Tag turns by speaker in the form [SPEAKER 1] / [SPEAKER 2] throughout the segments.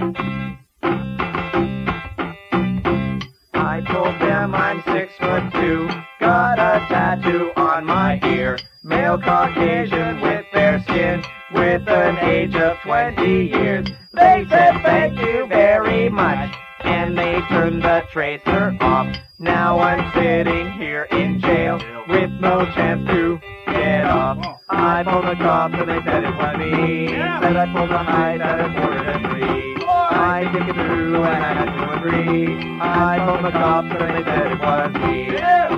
[SPEAKER 1] I told them I'm 6'2", got a tattoo on my ear, male Caucasian with fair skin, with an age of 20 years. They said thank you very much, and they turned the tracer off. Now I'm sitting here in jail with no chance to get off. I phoned the cops and they said it was me. Said I pulled a hide at a $1.43. I think it's true and I had to agree. I phoned the cops and they said it was me.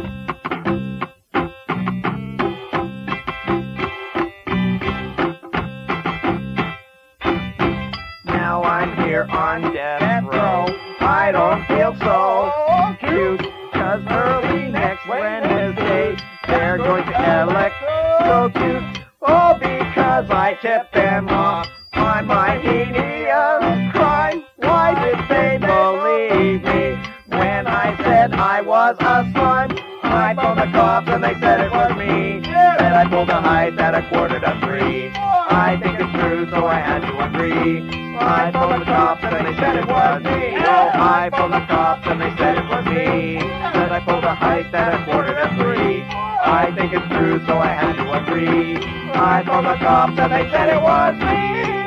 [SPEAKER 1] Now I'm here on death row. I don't feel so cute, 'cause early next Wednesday they're going to electrocute. Oh, because I tipped them off on my heinous crime. Why did they believe me when I said I was a slime? I phoned the cops and they said it was me. Said I pulled a heist at a 2:45. I think it's true, so I had to agree. I phoned the cops and they said it was me. Oh, I phoned the cops and they said it was me. Said I pulled a heist at a 2:45. I think it's true, so I had to agree. I phoned the cops and they said it was me.